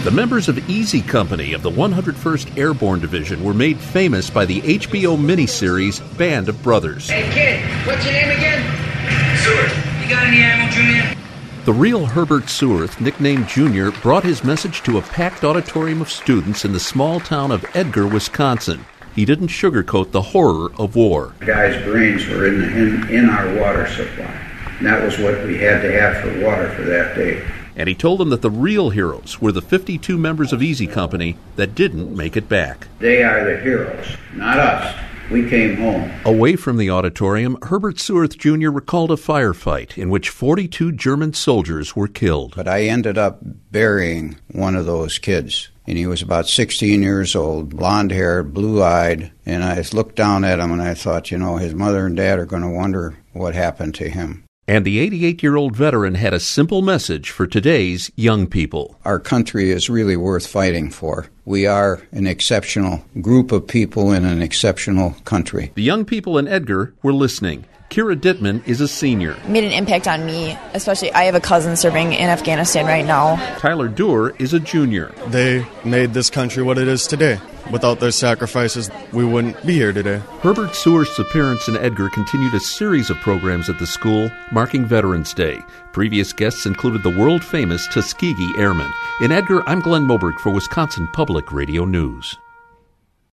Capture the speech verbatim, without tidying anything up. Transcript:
The members of Easy Company of the one hundred first Airborne Division were made famous by the H B O miniseries Band of Brothers. Hey kid, what's your name again? Seward. You got any ammo, Junior? The real Herbert Sewerth, nicknamed Junior, brought his message to a packed auditorium of students in the small town of Edgar, Wisconsin. He didn't sugarcoat the horror of war. The guys' brains were in, the, in, in our water supply. And that was what we had to have for water for that day. And he told them that the real heroes were the fifty-two members of Easy Company that didn't make it back. They are the heroes, not us. We came home. Away from the auditorium, Herbert Sewerth Junior recalled a firefight in which forty-two German soldiers were killed. But I ended up burying one of those kids. And he was about sixteen years old, blonde-haired, blue-eyed. And I looked down at him and I thought, you know, his mother and dad are going to wonder what happened to him. And the eighty-eight-year-old veteran had a simple message for today's young people. Our country is really worth fighting for. We are an exceptional group of people in an exceptional country. The young people in Edgar were listening. Kira Dittman is a senior. It made an impact on me, especially I have a cousin serving in Afghanistan right now. Tyler Doerr is a junior. They made this country what it is today. Without their sacrifices, we wouldn't be here today. Herbert Sewerth's appearance in Edgar continued a series of programs at the school, marking Veterans Day. Previous guests included the world-famous Tuskegee Airmen. In Edgar, I'm Glenn Moberg for Wisconsin Public Radio News.